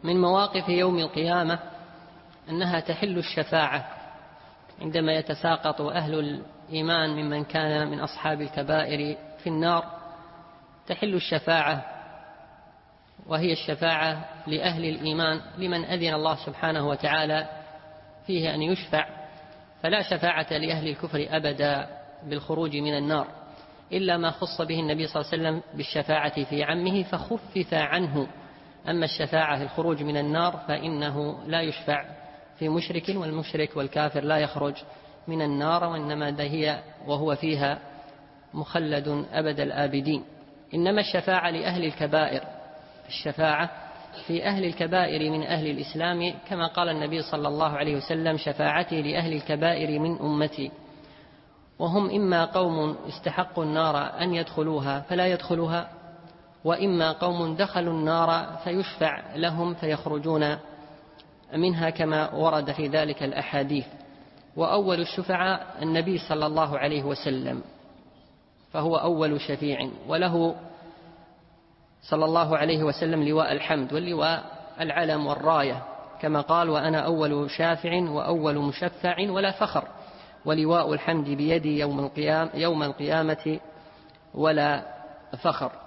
من مواقف يوم القيامة أنها تحل الشفاعة عندما يتساقط أهل الإيمان ممن كان من أصحاب الكبائر في النار. تحل الشفاعة، وهي الشفاعة لأهل الإيمان لمن أذن الله سبحانه وتعالى فيه أن يشفع، فلا شفاعة لأهل الكفر أبدا بالخروج من النار، إلا ما خص به النبي صلى الله عليه وسلم بالشفاعة في عمه فخفف عنه. أما الشفاعة في الخروج من النار فإنه لا يشفع في مشرك، والمشرك والكافر لا يخرج من النار، وإنما هي وهو فيها مخلد أبد الآبدين. إنما الشفاعة لأهل الكبائر، الشفاعة في أهل الكبائر من أهل الإسلام، كما قال النبي صلى الله عليه وسلم: شفاعتي لأهل الكبائر من أمتي، وهم إما قوم استحقوا النار أن يدخلوها فلا يدخلوها، وإما قوم دخلوا النار فيشفع لهم فيخرجون منها، كما ورد في ذلك الأحاديث. وأول الشفعاء النبي صلى الله عليه وسلم، فهو أول شفيع، وله صلى الله عليه وسلم لواء الحمد، واللواء العلم والراية، كما قال: وأنا أول شافع وأول مشفع ولا فخر، ولواء الحمد بيدي يوم القيامة ولا فخر.